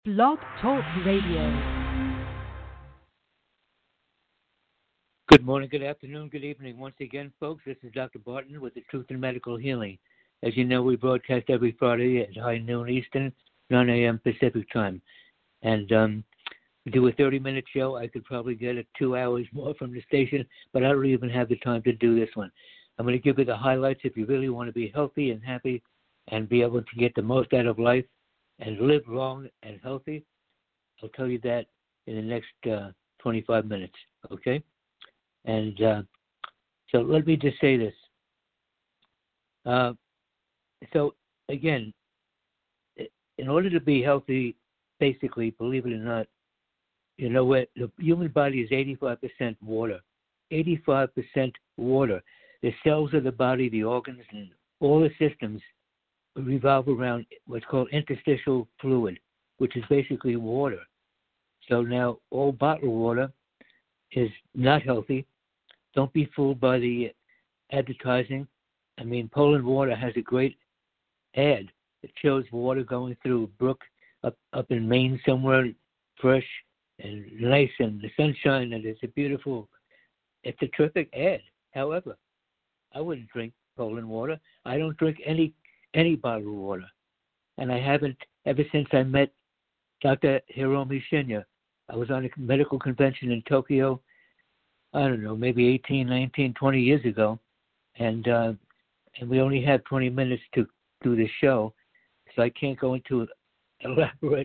Blog Talk Radio. Good morning, good afternoon, good evening. Once again, folks, this is Dr. Barton with the Truth in Medical Healing. As you know, we broadcast every Friday at high noon Eastern, 9 a.m. Pacific time. And we do a 30-minute show. I could probably get it 2 hours more from the station, but I don't even have the time to do this one. I'm going to give you the highlights if you really want to be healthy and happy and be able to get the most out of life and live long and healthy. I'll tell you that in the next 25 minutes, okay? And so let me just say this. So, again, in order to be healthy, basically, believe it or not, you know what? The human body is 85% water. 85% water. The cells of the body, the organs, and all the systems revolve around what's called interstitial fluid, which is basically water. So now all bottled water is not healthy. Don't be fooled by the advertising. I mean, Poland Water has a great ad. It shows water going through a brook up in Maine somewhere, fresh and nice and the sunshine, and it's a terrific ad. However, I wouldn't drink Poland Water. I don't drink any bottled water. And I haven't ever since I met Dr. Hiromi Shinya. I was on a medical convention in Tokyo, I don't know, maybe 18, 19, 20 years ago, and we only had 20 minutes to do the show, so I can't go into elaborate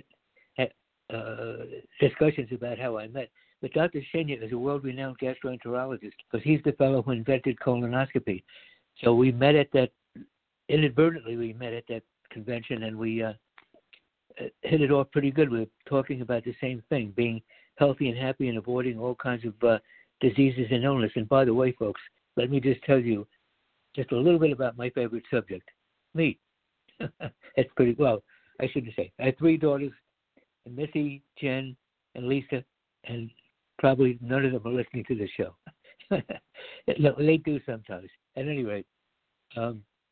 discussions about how I met. But Dr. Shinya is a world-renowned gastroenterologist because he's the fellow who invented colonoscopy. So we met at that, inadvertently we met at that convention, and we hit it off pretty good. We were talking about the same thing, being healthy and happy and avoiding all kinds of diseases and illness. And by the way, folks, let me just tell you just a little bit about my favorite subject, me. It's pretty, well, I shouldn't say. I have three daughters, Missy, Jen, and Lisa, and probably none of them are listening to the show. No, they do sometimes. At any rate, so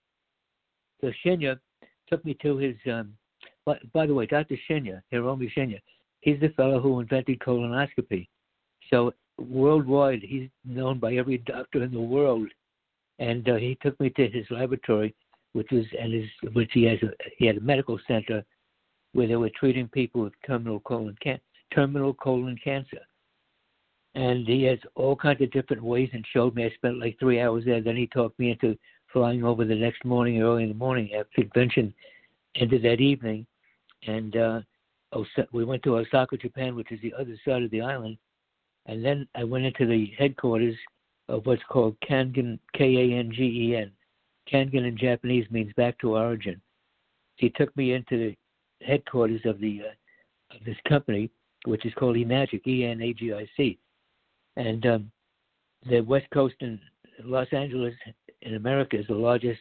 Shinya took me to his, by the way, Dr. Shinya, Hiromi Shinya, he's the fellow who invented colonoscopy. So worldwide, he's known by every doctor in the world, and he took me to his laboratory, which he had a medical center where they were treating people with terminal colon cancer, and he has all kinds of different ways and showed me. I spent like 3 hours there. Then he talked me into flying over the next morning, early in the morning after convention ended that evening, and we went to Osaka, Japan, which is the other side of the island. And then I went into the headquarters of what's called Kangen, Kangen. Kangen in Japanese means back to origin. He took me into the headquarters of this company, which is called eMagic, ENAGIC. And the West Coast in Los Angeles in America is the largest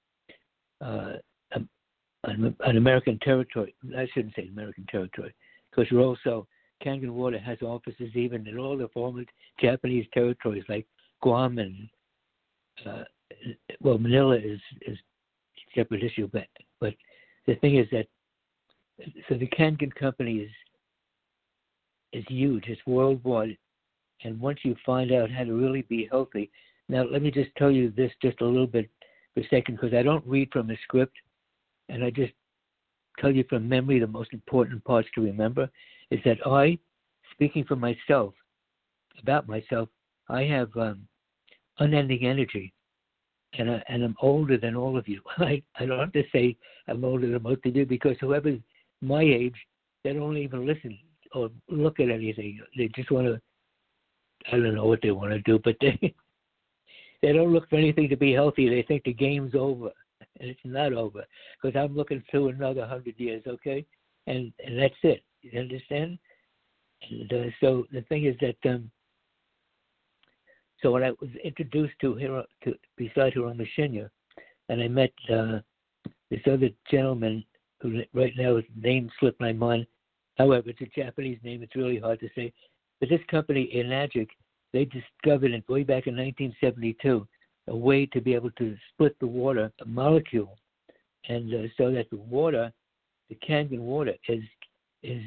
an American territory. I shouldn't say American territory, because we're also Kangen Water has offices even in all the former Japanese territories like Guam and Manila is a separate issue. But the thing is that so the Kangen company is huge. It's worldwide, and once you find out how to really be healthy, now let me just tell you this just a little bit for a second, because I don't read from a script, and I just tell you from memory the most important parts to remember. Is that I, speaking for myself, about myself, I have unending energy, and I'm older than all of you. I don't have to say I'm older than most of you, because whoever's my age, they don't even listen or look at anything. They just want to, I don't know what they want to do, but they don't look for anything to be healthy. They think the game's over, and it's not over, because I'm looking through another 100 years, okay? And that's it. You understand? And so the thing is that, so when I was introduced to beside Hiromi Shinya, and I met this other gentleman who right now his name slipped my mind. However, it's a Japanese name. It's really hard to say. But this company, eNagic, they discovered way back in 1972 a way to be able to split the water, a molecule, and so that the water, the Kangen water, is is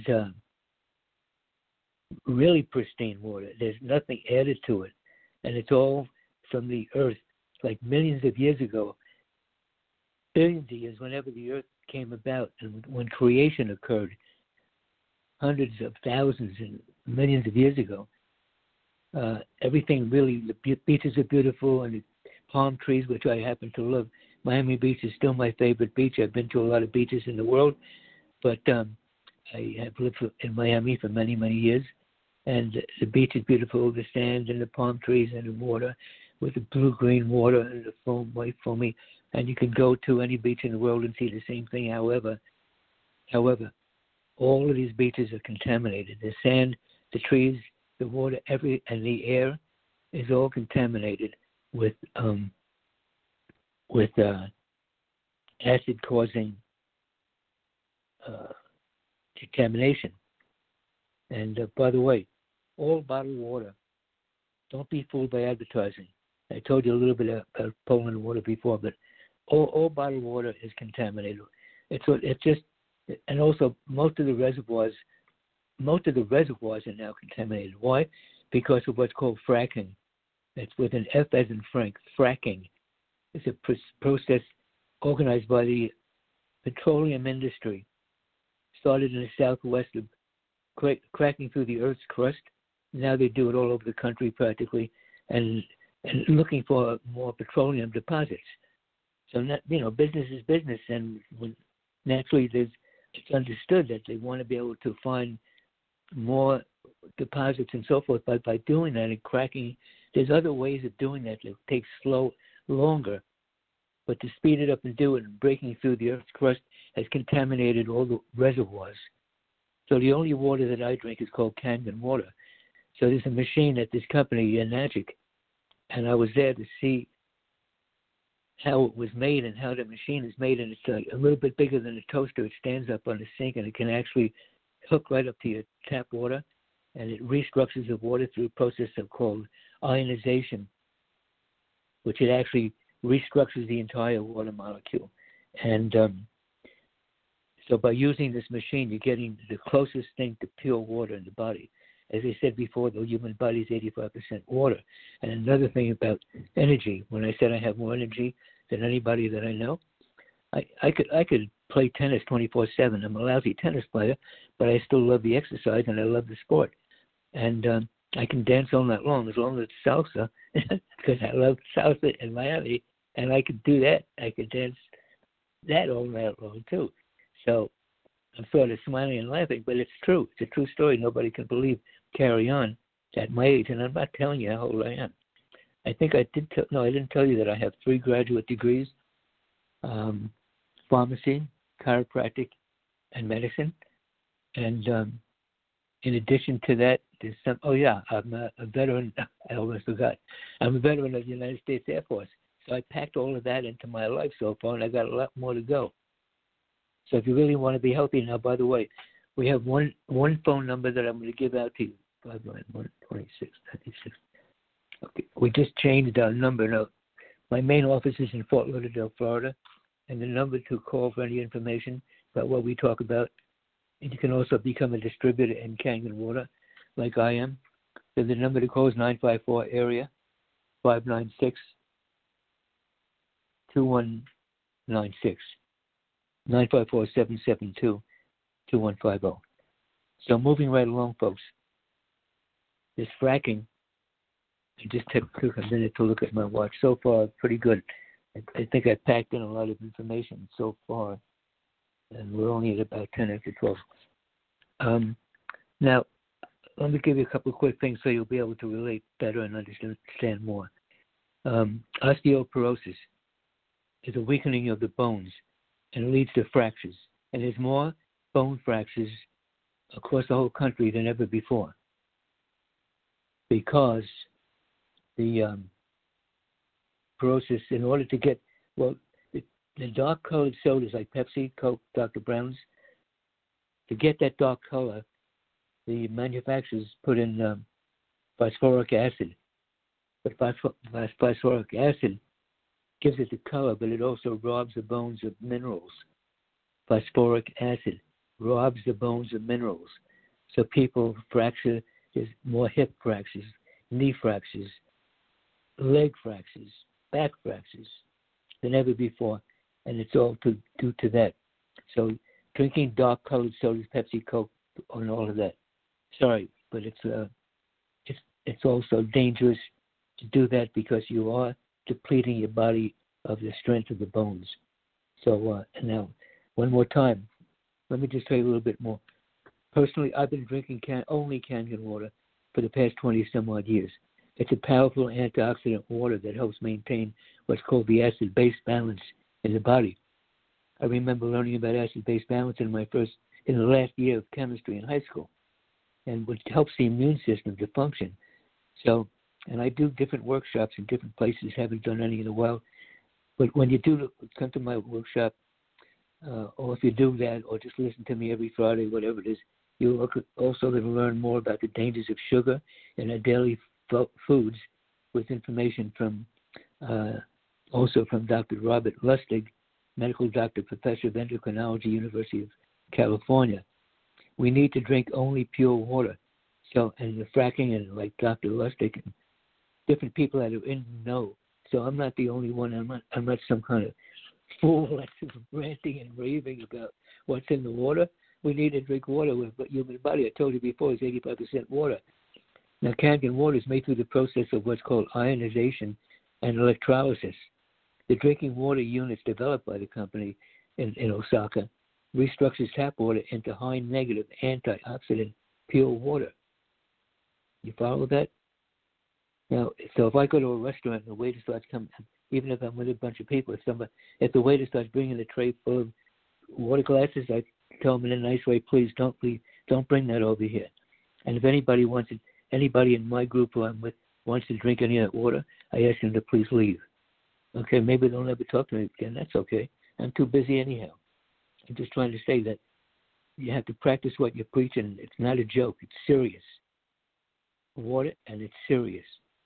really pristine water. There's nothing added to it, and it's all from the earth, like millions of years ago, billions of years, whenever the earth came about, and when creation occurred, hundreds of thousands and millions of years ago. Everything really, the beaches are beautiful, and the palm trees, which I happen to love. Miami Beach is still my favorite beach. I've been to a lot of beaches in the world, but I have lived in Miami for many, many years. And the beach is beautiful, the sand and the palm trees and the water with the blue-green water and the foam, white foamy. And you can go to any beach in the world and see the same thing. However, all of these beaches are contaminated. The sand, the trees, the water, and the air is all contaminated with acid-causing contamination. And by the way, all bottled water, don't be fooled by advertising. I told you a little bit about Poland water before, but all bottled water is contaminated. It's just, and also most of the reservoirs are now contaminated. Why? Because of what's called fracking. It's with an F as in Frank. Fracking is a process organized by the petroleum industry. Started in the southwest of cracking through the Earth's crust. Now they do it all over the country practically, and looking for more petroleum deposits. So business is business, and naturally it's understood that they want to be able to find more deposits and so forth. But by doing that and cracking, there's other ways of doing that that takes longer. But to speed it up and do it, and breaking through the Earth's crust has contaminated all the reservoirs. So the only water that I drink is called Kangen water. So there's a machine at this company, Enagic, and I was there to see how it was made and how the machine is made. And it's a little bit bigger than a toaster. It stands up on the sink, and it can actually hook right up to your tap water, and it restructures the water through a process called ionization, which it actually restructures the entire water molecule. And so by using this machine, you're getting the closest thing to pure water in the body. As I said before, the human body is 85% water. And another thing about energy, when I said I have more energy than anybody that I know, I could play tennis 24/7. I'm a lousy tennis player, but I still love the exercise and I love the sport. And I can dance all night long as it's salsa, because I love salsa in Miami, and I could do that. I could dance that all night long too. So I'm sort of smiling and laughing, but it's true. It's a true story. Nobody can carry on at my age, and I'm not telling you how old I am. I think I did. I didn't tell you that I have 3 graduate degrees: pharmacy, chiropractic, and medicine. And in addition to that, there's some. Oh yeah, I'm a veteran. I almost forgot. I'm a veteran of the United States Air Force. So I packed all of that into my life so far, and I got a lot more to go. So if you really want to be healthy now, by the way, we have one phone number that I'm going to give out to you. 591-2696. Okay. We just changed our number now. My main office is in Fort Lauderdale, Florida, and the number to call for any information about what we talk about. And you can also become a distributor in Kangen water, like I am. So the number to call is 954 area 596-2196. 954-772-2150. So moving right along, folks. This fracking, I just took a minute to look at my watch. So far, pretty good. I think I packed in a lot of information so far, and we're only at about 10 after 12. Now, let me give you a couple of quick things so you'll be able to relate better and understand more. Osteoporosis is a weakening of the bones, and it leads to fractures. And there's more bone fractures across the whole country than ever before, because the process, in order to get, the dark colored sodas like Pepsi, Coke, Dr. Brown's, to get that dark color, the manufacturers put in phosphoric acid. But phosphoric acid gives it the color, but it also robs the bones of minerals. Phosphoric acid. robs the bones of minerals. So people fracture, there's more hip fractures, knee fractures, leg fractures, back fractures than ever before, and it's all due to that. So drinking dark-colored sodas, Pepsi, Coke, and all of that. Sorry, but it's also dangerous to do that because you are depleting your body of the strength of the bones. So now, one more time, let me just tell you a little bit more. Personally, I've been drinking only Kangen water for the past 20-some-odd years. It's a powerful antioxidant water that helps maintain what's called the acid-base balance in the body. I remember learning about acid-base balance in the last year of chemistry in high school, and which helps the immune system to function. So, and I do different workshops in different places, haven't done any in a while. But when you do come to my workshop, or if you do that, or just listen to me every Friday, whatever it is, you're also going to learn more about the dangers of sugar in our daily foods with information from also from Dr. Robert Lustig, medical doctor, professor of endocrinology, University of California. We need to drink only pure water. So, and the fracking, and like Dr. Lustig, and different people that are in the know. So I'm not the only one. I'm not some kind of fool that's ranting and raving about what's in the water. We need to drink water with the human body. I told you before, is 85% water. Now, Kangen water is made through the process of what's called ionization and electrolysis. The drinking water units developed by the company in Osaka restructures tap water into high negative antioxidant pure water. You follow that? Now, so if I go to a restaurant and the waiter starts coming, even if I'm with a bunch of people, if the waiter starts bringing a tray full of water glasses, I tell them in a nice way, please don't bring that over here. And if anybody in my group who I'm with wants to drink any of that water, I ask them to please leave. Okay, maybe they'll never talk to me again. That's okay. I'm too busy anyhow. I'm just trying to say that you have to practice what you're preaching. It's not a joke. It's serious. Water, and it's serious.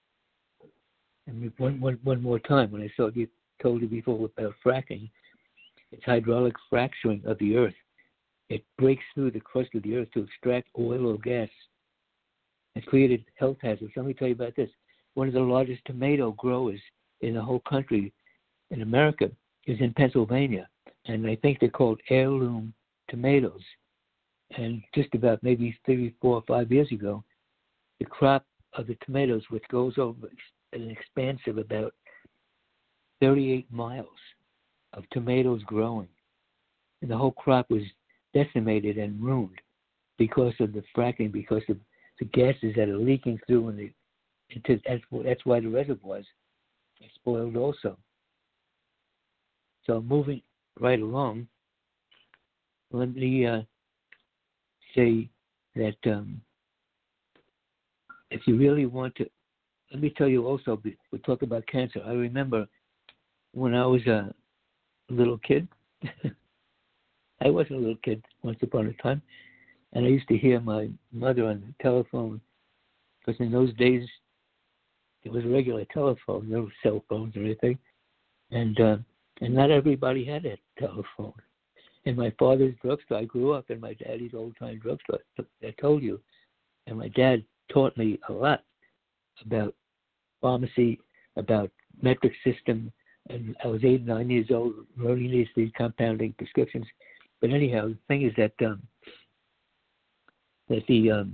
And one more time, when I told you before about fracking, it's hydraulic fracturing of the earth. It breaks through the crust of the earth to extract oil or gas. It created health hazards. Let me tell you about this. One of the largest tomato growers in the whole country, in America, is in Pennsylvania. And I think they're called heirloom tomatoes. And just about maybe 3, 4, 5 years ago, the crop of the tomatoes, which goes over an expanse of about 38 miles of tomatoes growing, and the whole crop was decimated and ruined because of the fracking, because of the gases that are leaking through, and that's why the reservoirs are spoiled also. So moving right along, let me say that if you really want to, let me tell you also, we talk about cancer. I remember when I was a little kid, I was a little kid once upon a time, and I used to hear my mother on the telephone, because in those days it was a regular telephone, no cell phones or anything, and not everybody had a telephone. In my father's drugstore, I grew up in my daddy's old-time drugstore, I told you, and my dad taught me a lot about pharmacy, about metric system, and I was 8, 9 years old learning these compounding prescriptions. But anyhow, the thing is that the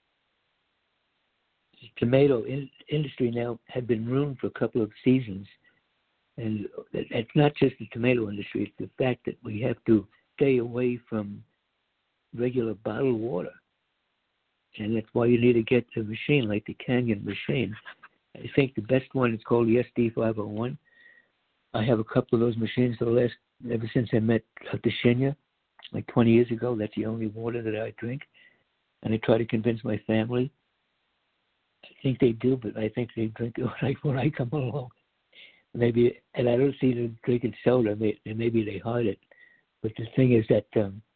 tomato industry now had been ruined for a couple of seasons, and it's not just the tomato industry; it's the fact that we have to stay away from regular bottled water, and that's why you need to get a machine like the Kangen machine. I think the best one is called the SD501. I have a couple of those machines ever since I met Dr. Shinya, like 20 years ago. That's the only water that I drink. And I try to convince my family. I think they do, but I think they drink it when I come along. Maybe, and I don't see them drinking soda. Maybe they hide it. But the thing is that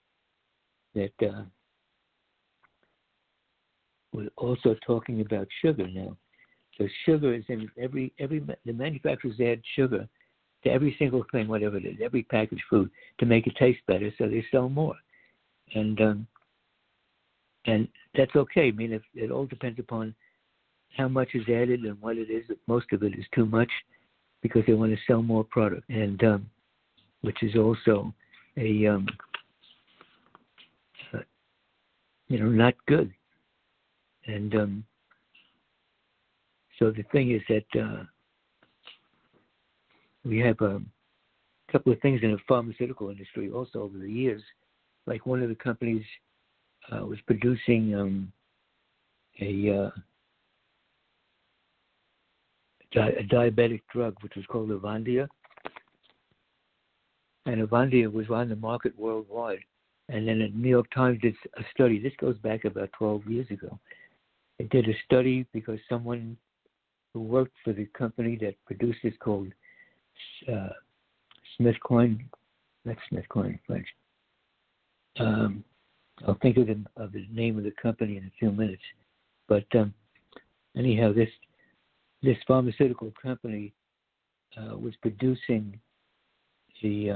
we're also talking about sugar now. So sugar is in the manufacturers add sugar to every single thing, whatever it is, every packaged food, to make it taste better, so they sell more. and that's okay. I mean, it all depends upon how much is added and what it is. Most of it is too much because they want to sell more product, and which is also a not good. And so the thing is that we have a couple of things in the pharmaceutical industry also over the years. Like one of the companies was producing a diabetic drug, which was called Avandia. And Avandia was on the market worldwide. And then the New York Times did a study. This goes back about 12 years ago. It did a study because someone who worked for the company that produced this called SmithKline, not SmithKline in French. I'll think of the name of the company in a few minutes. But anyhow, this pharmaceutical company was producing the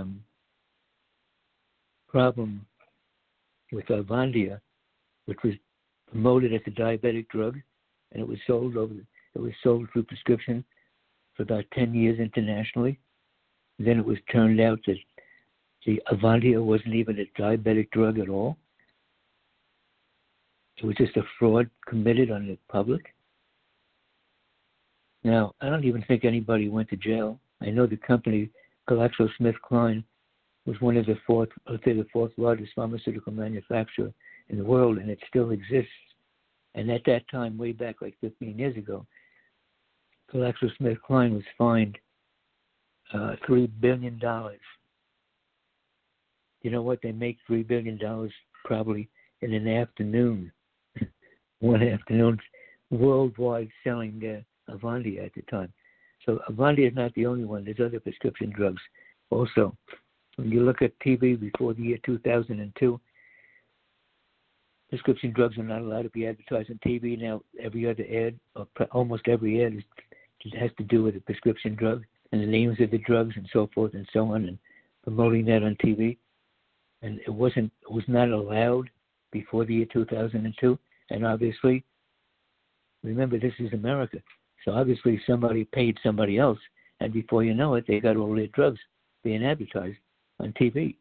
problem with Avandia, which was promoted as a diabetic drug, and it was sold through prescription for about 10 years internationally. Then it was turned out that the Avandia wasn't even a diabetic drug at all. It was just a fraud committed on the public. Now, I don't even think anybody went to jail. I know the company, GlaxoSmithKline, was one of the fourth largest pharmaceutical manufacturer in the world, and it still exists. And at that time, way back like 15 years ago, GlaxoSmithKline was fined $3 billion. You know what? They make $3 billion probably in an afternoon. One afternoon worldwide selling Avandia at the time. So Avandia is not the only one. There's other prescription drugs also. When you look at TV before the year 2002, prescription drugs are not allowed to be advertised on TV. Now every other ad, or almost every ad, has to do with a prescription drug and the names of the drugs and so forth and so on, and promoting that on TV. And it was not allowed before the year 2002. And obviously, remember, this is America. So obviously somebody paid somebody else, and before you know it, they got all their drugs being advertised on TV.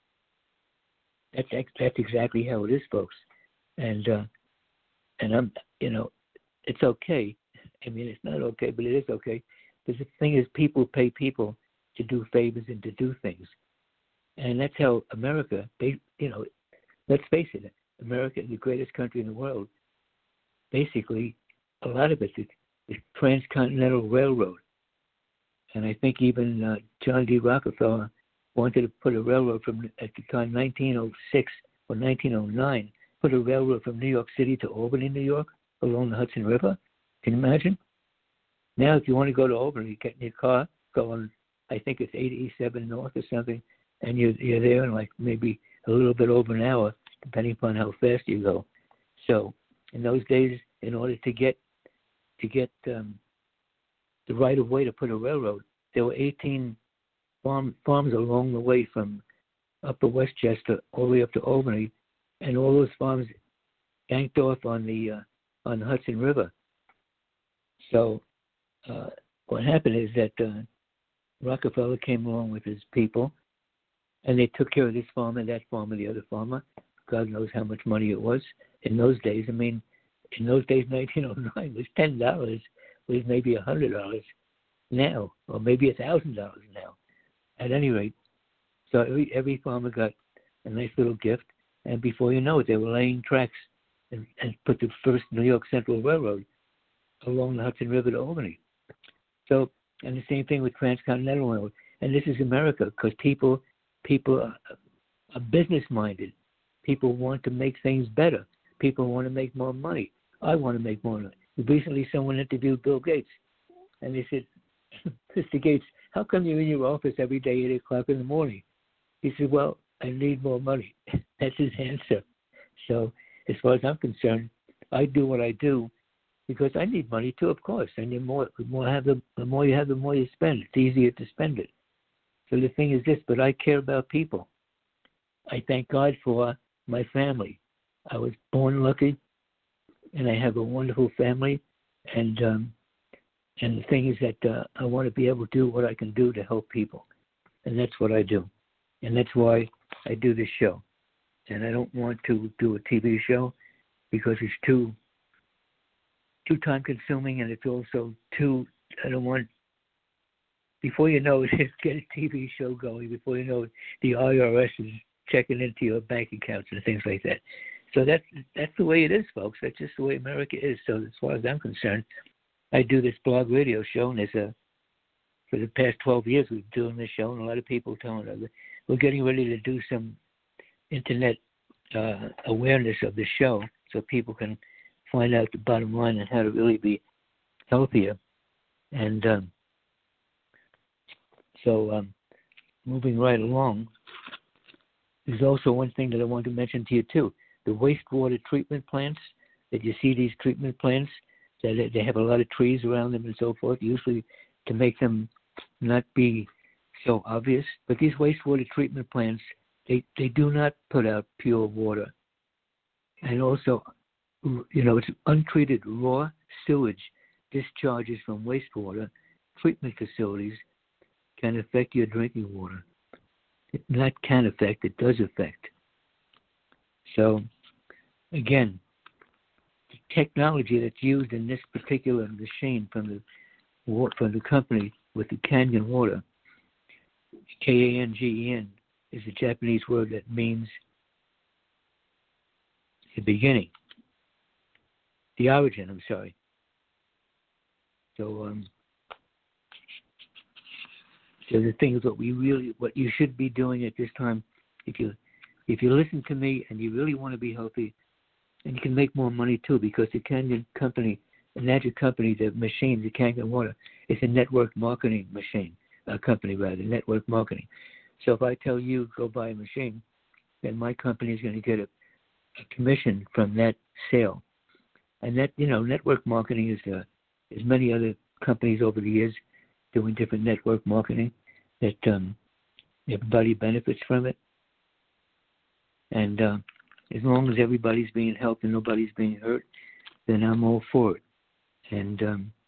That's exactly how it is, folks. And I'm, it's okay. I mean, it's not okay, but it is okay. Because the thing is, people pay people to do favors and to do things. And that's how America, let's face it, America, the greatest country in the world, basically, a lot of it is Transcontinental Railroad. And I think even John D. Rockefeller wanted to put a railroad from, at the time, 1906 or 1909, put a railroad from New York City to Albany, New York, along the Hudson River. Can you imagine? Now, if you want to go to Albany, you get in your car, go on, I think it's 87 North or something, and you're there in like maybe a little bit over an hour, depending upon how fast you go. So in those days, in order to get the right of way to put a railroad, there were 18 farms along the way from Upper Westchester all the way up to Albany, and all those farms banked off on the Hudson River. So what happened is that Rockefeller came along with his people, and they took care of this farmer, that farmer, the other farmer. God knows how much money it was in those days. I mean, in those days, 1909 was $10, was maybe $100 now, or maybe $1,000 now. At any rate, so every farmer got a nice little gift, and before you know it, they were laying tracks and put the first New York Central Railroad along the Hudson River to Albany. So, and the same thing with Transcontinental Railroad. And this is America, because people are business-minded. People want to make things better. People want to make more money. I want to make more money. Recently, someone interviewed Bill Gates, and they said, Mr. Gates, how come you're in your office every day at 8 o'clock in the morning? He said, well, I need more money. That's his answer. So as far as I'm concerned, I do what I do because I need money too, of course. And the more you have, the more you spend. It's easier to spend it. So the thing is this, but I care about people. I thank God for my family. I was born lucky, and I have a wonderful family, and the thing is that I want to be able to do what I can do to help people, and that's what I do, and that's why I do this show. And I don't want to do a TV show because it's too time consuming, and it's also too. I don't want. Before you know it, get a TV show going. Before you know it, the IRS is checking into your bank accounts and things like that. So that's the way it is, folks. That's just the way America is. So as far as I'm concerned, I do this blog radio show, and for the past 12 years we've been doing this show, and a lot of people telling us we're getting ready to do some internet awareness of the show so people can find out the bottom line and how to really be healthier. And so moving right along, there's also one thing that I want to mention to you too. The wastewater treatment plants, that you see these treatment plants, that they have a lot of trees around them and so forth, usually to make them not be so obvious. But these wastewater treatment plants, they do not put out pure water. And also, it's untreated raw sewage discharges from wastewater treatment facilities can affect your drinking water. It not can affect, it does affect. So, again, the technology that's used in this particular machine from the company with the Kangen water, Kangen, is a Japanese word that means the beginning, the origin. I'm sorry. So, so the thing is, what you should be doing at this time, if you listen to me and you really want to be healthy, and you can make more money too, because the Kangen company, the Magic company, the machine, the Kangen water, is a network marketing network marketing. So if I tell you go buy a machine, then my company is going to get a commission from that sale. And that, network marketing is many other companies over the years doing different network marketing that everybody benefits from it. And as long as everybody's being helped and nobody's being hurt, then I'm all for it. And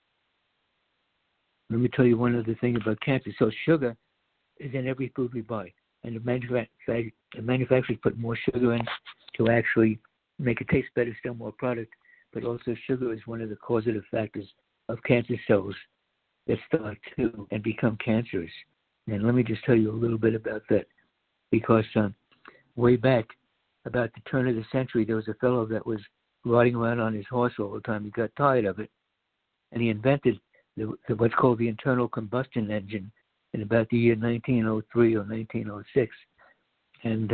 let me tell you one other thing about cancer. So sugar is in every food we buy. And the manufacturers put more sugar in to actually make it taste better, sell more product. But also sugar is one of the causative factors of cancer cells that start to and become cancerous. And let me just tell you a little bit about that. Because way back, about the turn of the century, there was a fellow that was riding around on his horse all the time. He got tired of it, and he invented what's called the internal combustion engine in about the year 1903 or 1906. And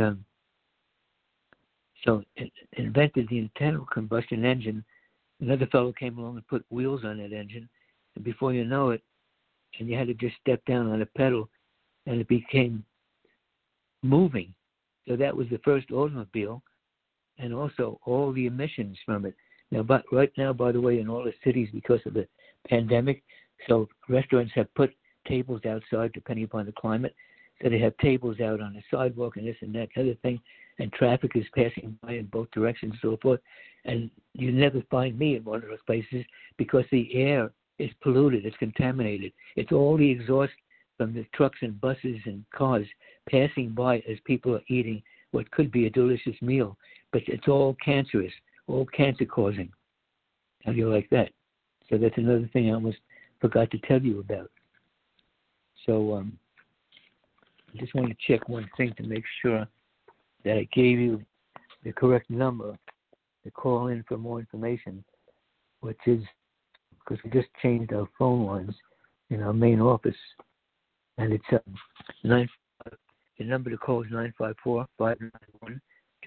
so it invented the internal combustion engine. Another fellow came along and put wheels on that engine, and before you know it, and you had to just step down on a pedal, and it became moving. So that was the first automobile, and also all the emissions from it. Now, but right now, by the way, in all the cities, because of the pandemic, so restaurants have put tables outside, depending upon the climate. So they have tables out on the sidewalk and this and that other thing, and traffic is passing by in both directions and so forth. And you never find me in one of those places because the air is polluted, it's contaminated. It's all the exhaust from the trucks and buses and cars passing by as people are eating what could be a delicious meal, but it's all cancerous, all cancer-causing. How do you like that? So that's another thing I almost forgot to tell you about. So I just want to check one thing to make sure that I gave you the correct number to call in for more information, which is, because we just changed our phone lines in our main office, and it's the number to call is 954-591-2676.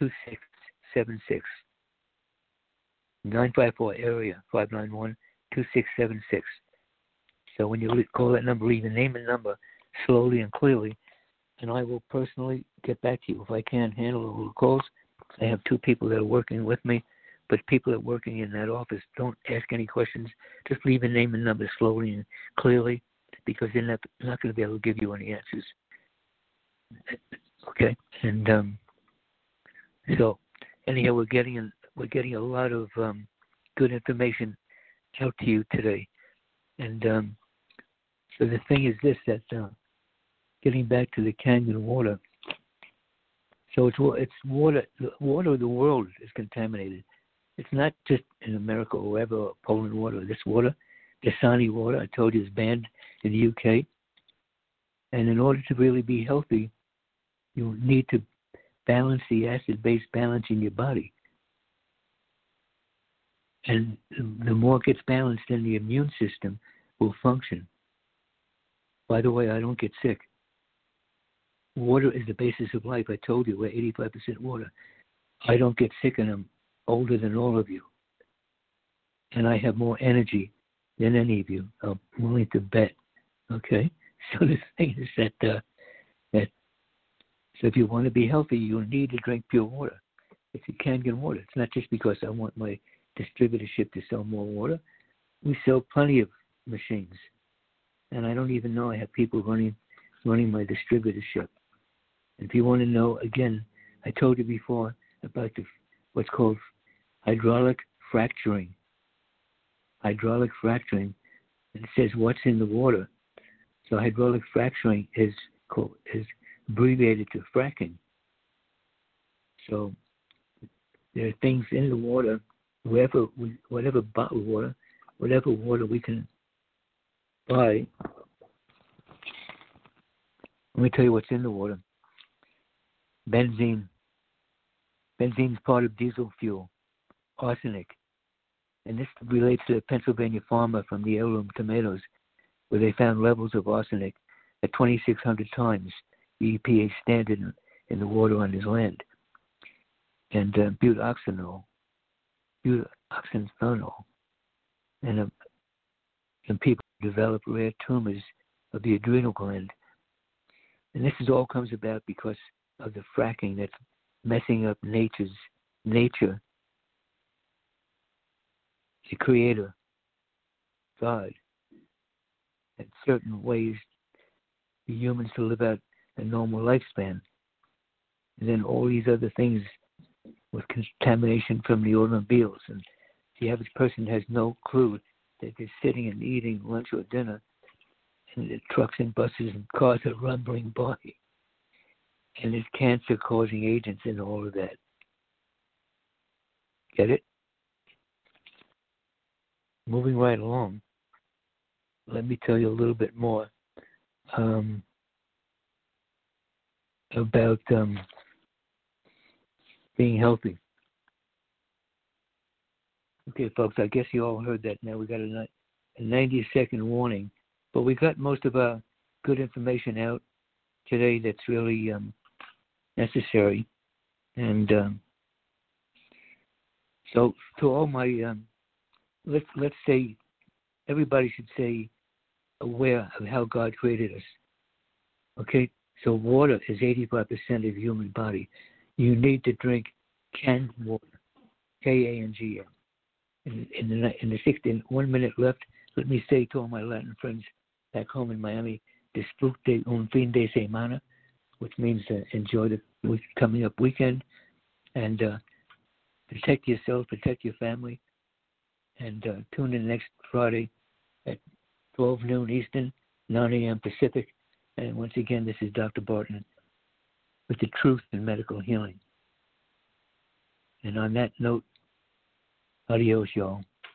954 area 591-2676. So when you call that number, leave your name and number slowly and clearly, and I will personally get back to you if I can handle all the calls. I have two people that are working with me, but people that are working in that office, don't ask any questions. Just leave your name and number slowly and clearly, because they're not going to be able to give you any answers. Okay? And so anyhow, we're getting a lot of good information out to you today. And so the thing is this, that getting back to the canyon water. So it's water. The water of the world is contaminated. It's not just in America or wherever, Poland water. This water, Dasani water, I told you, is banned in the UK. And in order to really be healthy, you need to balance the acid-base balance in your body. And the more it gets balanced, then the immune system will function. By the way, I don't get sick. Water is the basis of life. I told you, we're 85% water. I don't get sick, and I'm older than all of you. And I have more energy than any of you. I'm willing to bet. Okay? So the thing is that so if you want to be healthy, you need to drink pure water. If you can get water, it's not just because I want my distributorship to sell more water. We sell plenty of machines, and I don't even know I have people running my distributorship. If you want to know, again, I told you before about what's called hydraulic fracturing. Hydraulic fracturing, and it says what's in the water. So hydraulic fracturing is abbreviated to fracking. So there are things in the water, whatever bottled water, whatever water we can buy. Let me tell you what's in the water. Benzene. Benzene is part of diesel fuel. Arsenic. And this relates to the Pennsylvania farmer from the heirloom tomatoes, where they found levels of arsenic at 2,600 times the EPA standard in the water on his land. And butoxanol, and some people develop rare tumors of the adrenal gland. And this all comes about because of the fracking that's messing up nature. The Creator, God, in certain ways, the humans to live out a normal lifespan. And then all these other things with contamination from the automobiles. And the average person has no clue that they're sitting and eating lunch or dinner, and the trucks and buses and cars are rumbling by. And there's cancer-causing agents in all of that. Get it? Moving right along, let me tell you a little bit more about being healthy. Okay, folks, I guess you all heard that now. We got a 90-second warning, but we got most of our good information out today that's really necessary. And so to all my, let's say, everybody should say aware of how God created us. Okay, so water is 85% of the human body. You need to drink canned water, K-A-N-G-M. In the 1 minute left, let me say to all my Latin friends back home in Miami, disfrute un fin de semana, which means enjoy the coming up weekend, and protect yourself, protect your family, and tune in next Friday at 12 noon Eastern, 9 a.m. Pacific. And once again, this is Dr. Barton with the truth in medical healing. And on that note, adios, y'all.